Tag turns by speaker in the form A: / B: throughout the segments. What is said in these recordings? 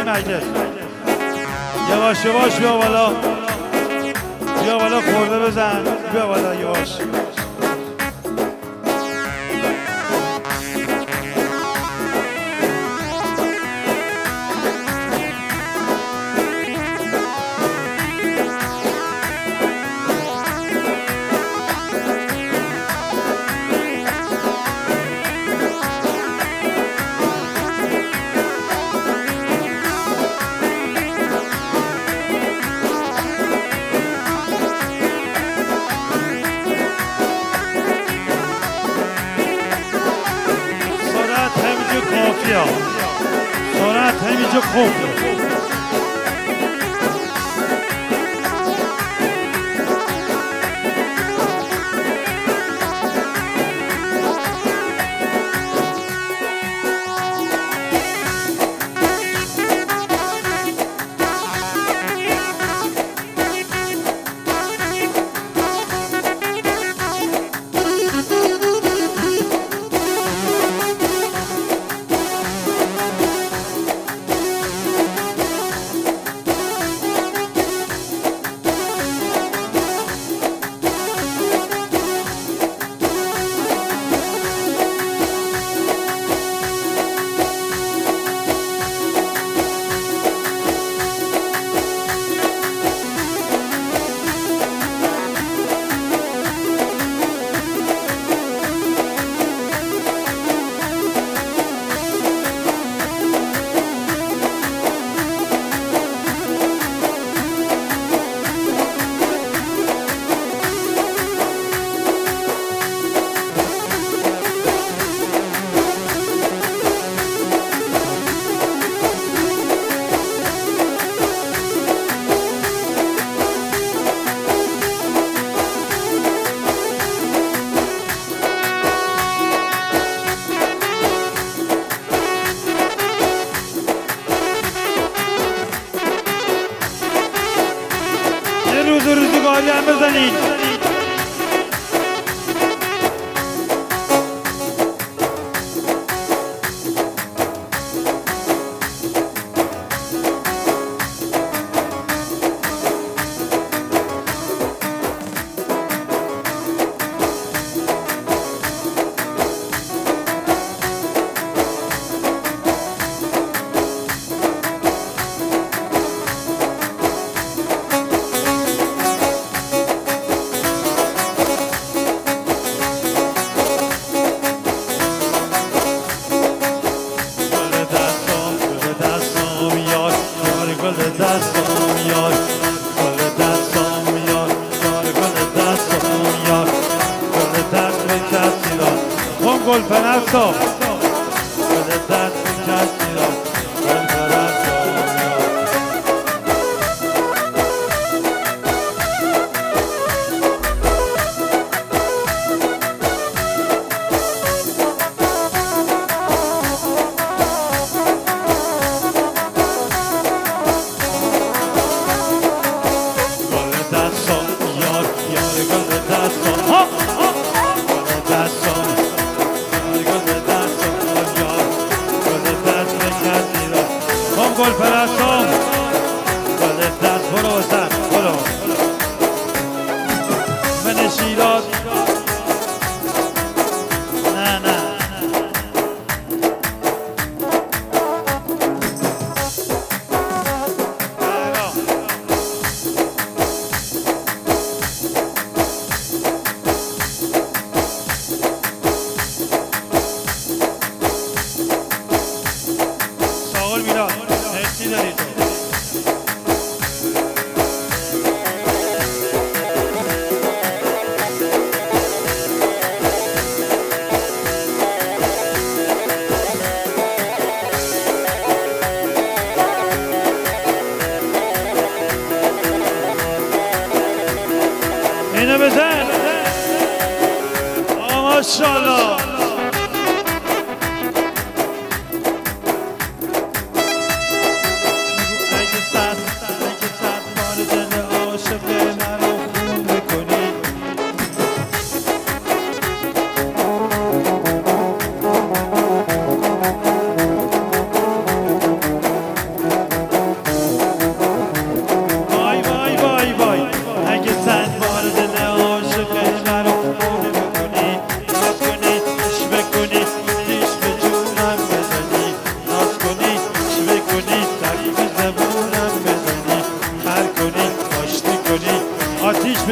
A: مجلس یواش یواش بیا بالا، بیا بالا خورده بزن، بیا بالا یواش. سرعت همینجا خوب روزگاری هم بزنید. گل پرستو بده دست کسی را گل پرستو گل دستو یار یار گل دستو گل پرستم گل دست برو وسط برو من شیراز نه نه ساغر میراد مرسی دارید اینو بزن ماشاءالله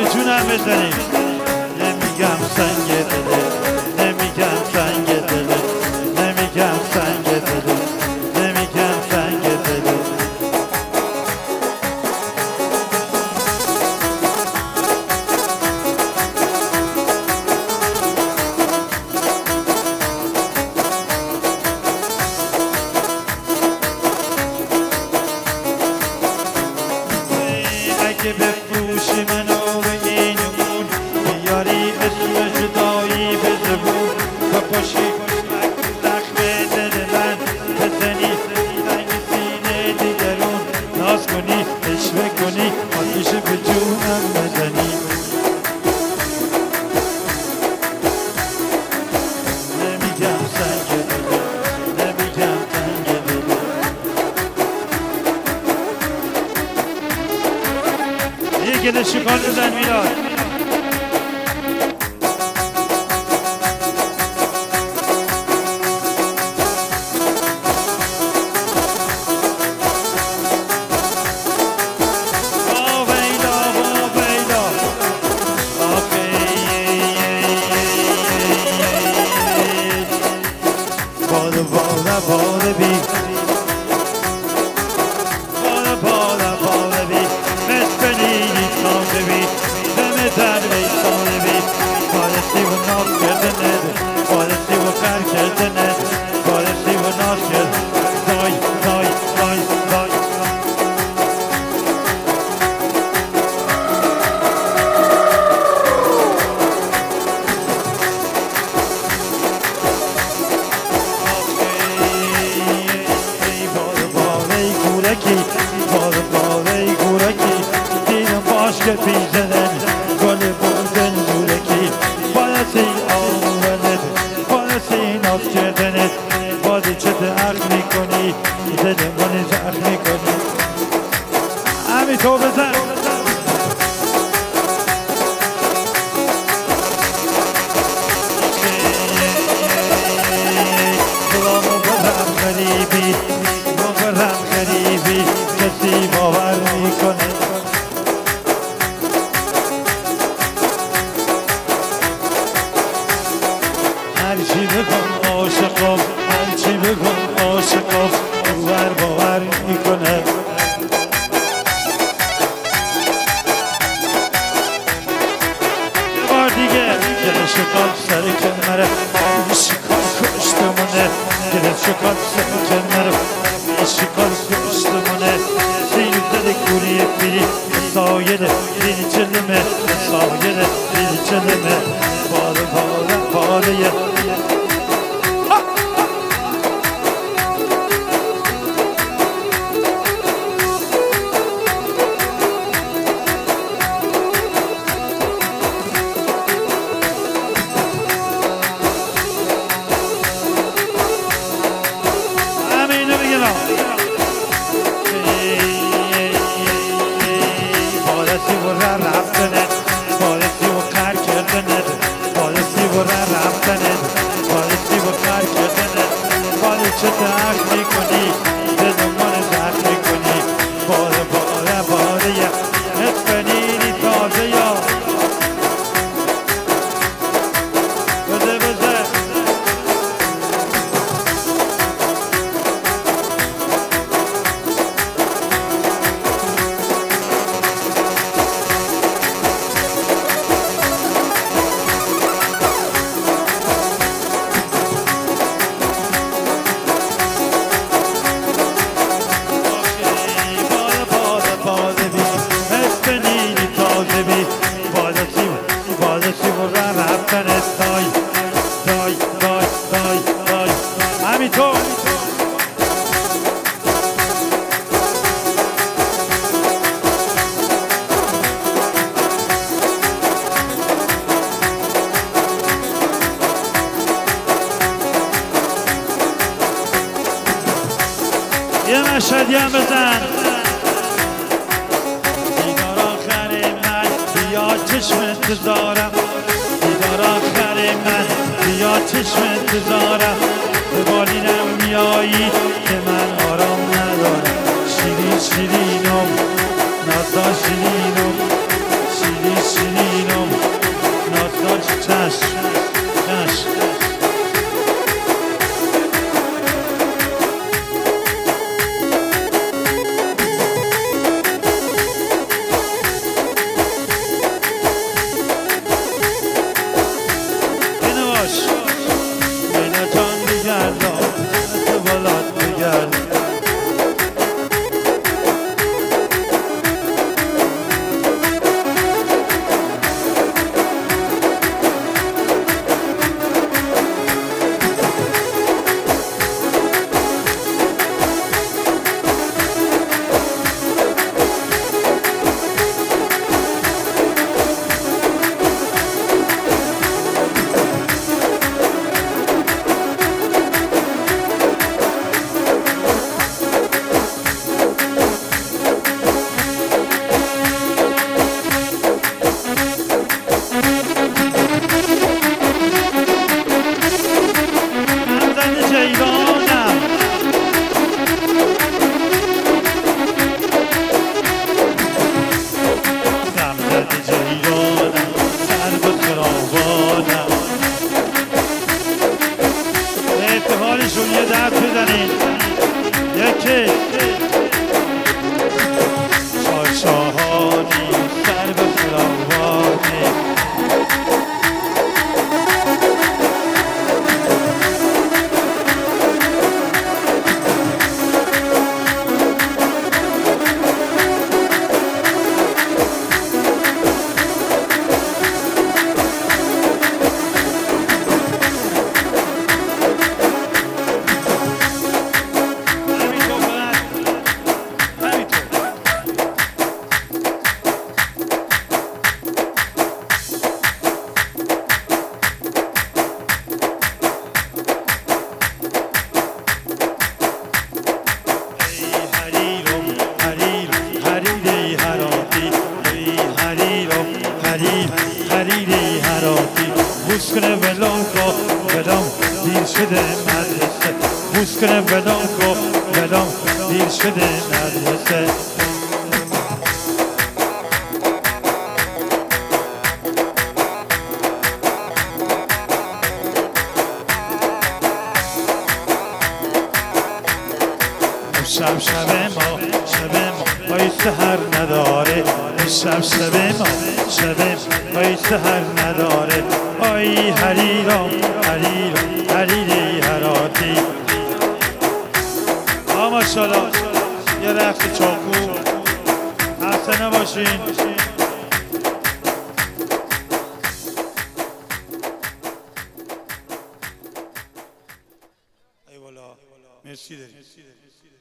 A: میتونم بزنیم نمیگم سنگ دله نمیگم سنگ دله نمیگم سنگ دله نمیگم سنگ دله اگه بفروشی منو به این اون بیاری اسم جدایی به زبون و پاشی زخم دل من بزنی رنگ سینه دیگرون ناز کنی اشوه کنی آتیش به جونم بزنی نمیگم سنگ دله نمیگم سنگ دله یه گله شکار بزن میلاد بالا بی بالا بی مسکنی تازه بی دم تر بی ساله بی بالستی و ناز کردنه بالستی و خر کردنه بالستی و ناز کرد دای دای دای دای بالا گورکی دیدم باش که پیزنن گل بردن زورکی بالسی آمدنت بالسی ناز کردنت بازی چه عقل میکنی دل من زخم میکنی همین تو بزن غلامو برم غریبی مغرم غریبی کسی باور میکنه هرچی بکن عاشقم هرچی بکن عاشقم باور میکنه یه بار دیگه دل شکار سر کنمره شکار کشتمونه دل شکار سر کنمره شکار کشتمونه سینو دل کوری پیری سایل دل چلمه سایل دل چلمه باله چه درد میکنی دل من درد میکنی باله اسپنینی تازه یا بزه بالسی و رفتن دای همینطور یه مشهدی هم بزن دیدار آخر من بیا چشم انتظارم دیدار آخر من بیا چشم انتظارم به بالینم میایی که من آرام ندارم شیرینم نازا شیرینم شیرین شده مدرسه بوس کنه ولام کن ولام دیر شده مدرسه شب ما پای سحر نداره شب ما پای سحر نداره آی حریرام حریری هراتی ماشاءالله یه رقص چاکو خسته نباشین ای والا مرسی داری